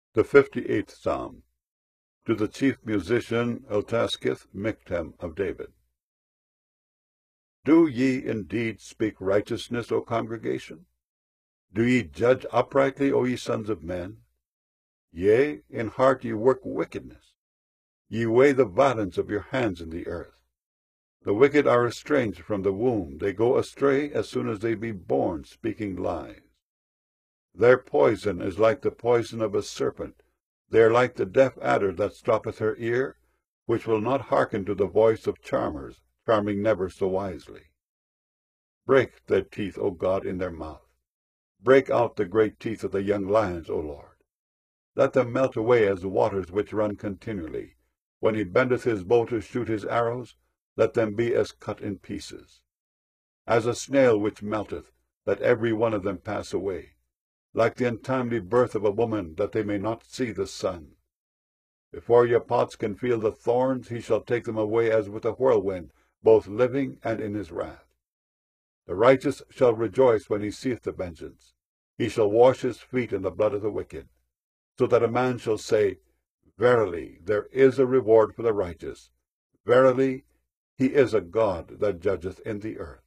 The 58th Psalm. To the chief musician Eltaskith, Michtam of David. Do ye indeed speak righteousness, O congregation? Do ye judge uprightly, O ye sons of men? Yea, in heart ye work wickedness. Ye weigh the violence of your hands in the earth. The wicked are estranged from the womb. They go astray as soon as they be born, speaking lies. Their poison is like the poison of a serpent. They are like the deaf adder that stoppeth her ear, which will not hearken to the voice of charmers, charming never so wisely. Break their teeth, O God, in their mouth. Break out the great teeth of the young lions, O Lord. Let them melt away as waters which run continually. When he bendeth his bow to shoot his arrows, let them be as cut in pieces. As a snail which melteth, let every one of them pass away. Like the untimely birth of a woman, that they may not see the sun. Before your pots can feel the thorns, he shall take them away as with a whirlwind, both living and in his wrath. The righteous shall rejoice when he seeth the vengeance. He shall wash his feet in the blood of the wicked, so that a man shall say, Verily, there is a reward for the righteous. Verily, he is a God that judgeth in the earth.